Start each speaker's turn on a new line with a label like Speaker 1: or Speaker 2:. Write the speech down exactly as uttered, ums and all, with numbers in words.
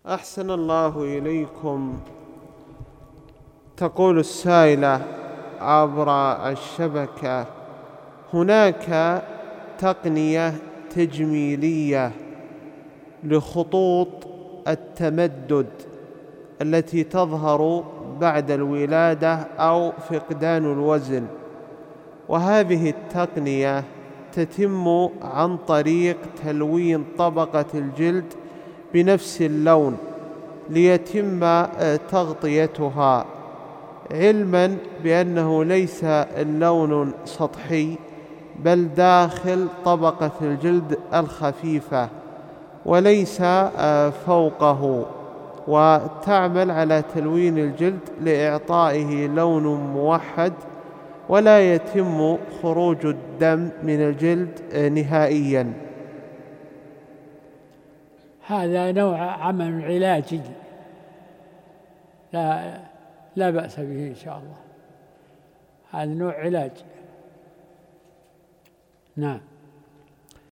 Speaker 1: أحسن الله إليكم. تقول السائلة عبر الشبكة: هناك تقنية تجميلية لخطوط التمدد التي تظهر بعد الولادة أو فقدان الوزن، وهذه التقنية تتم عن طريق تلوين طبقة الجلد بنفس اللون ليتم تغطيتها، علما بأنه ليس اللون سطحي بل داخل طبقة الجلد الخفيفة وليس فوقه، وتعمل على تلوين الجلد لإعطائه لون موحد ولا يتم خروج الدم من الجلد نهائيا.
Speaker 2: هذا نوع عمل علاجي لا, لا بأس به إن شاء الله. هذا نوع علاج. نعم.